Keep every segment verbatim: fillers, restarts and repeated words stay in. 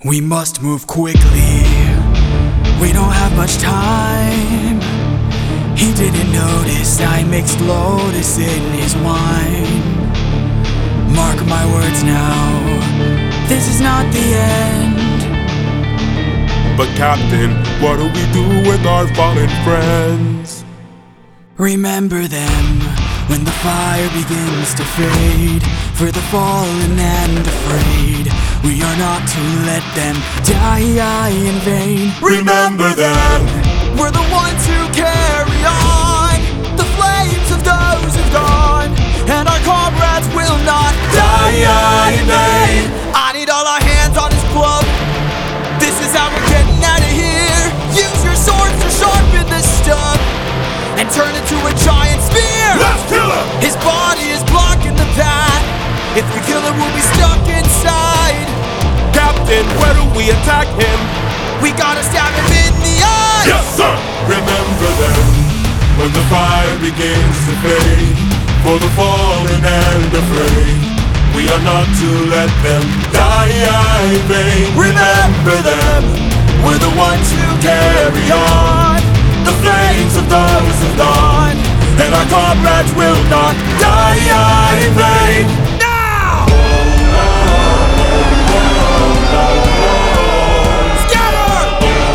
We must move quickly, we don't have much time. He didn't notice I mixed Lotus in his wine. Mark my words now, this is not the end. But Captain, what do we do with our fallen friends? Remember them when the fire begins to fade. For the fallen and afraid, we are not to let them die in vain. Remember them, we're the ones who carry on the flames of those who've gone, and our comrades will not die in vain. I need all our hands on this club. This is how we're getting out of here. Use your swords to sharpen the stub and turn it to a giant spear. Let's kill him! His body is blocking the path. If we kill him, we'll be stuck inside. Captain, where do we attack him? We gotta stab him in the eye. Yes, sir! Remember them when the fire begins to fade. For the fallen and afraid, we are not to let them die in vain. Remember them, we're the ones who carry on the flames of those who've gone, and our comrades will not die in vain. Now! Scatter!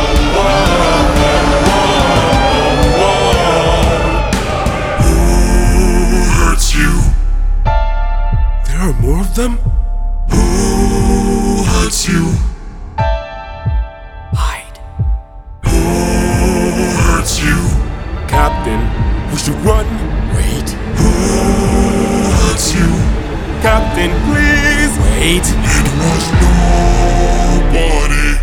Who hurts you? There are more of them? Who hurts you? Hide. Who hurts you? Captain, we should run. Wait. Who hurts you? Captain, please. Wait. It was nobody,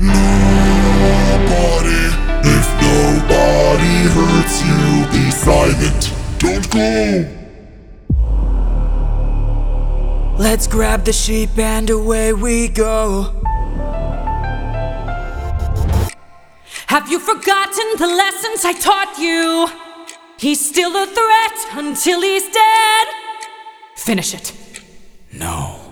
nobody. If nobody hurts you, be silent. Don't go. Let's grab the sheep and away we go. Have you forgotten the lessons I taught you? He's still a threat until he's dead. Finish it. No.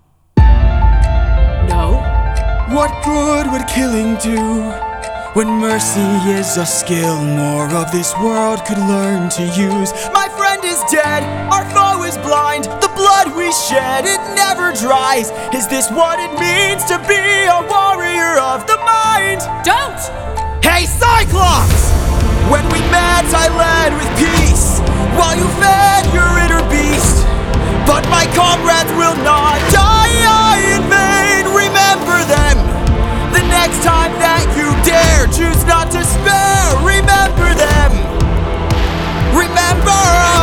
No? What good would killing do when mercy is a skill more of this world could learn to use? My friend is dead, our foe is blind. The blood we shed, it never dries. Is this what it means to be a warrior of the mind? Don't! Hey Cyclops! When we met I led with peace, while you fed your inner beast. But my comrades will not die in vain. Remember them the next time that you dare. Choose not to spare. Remember them. Remember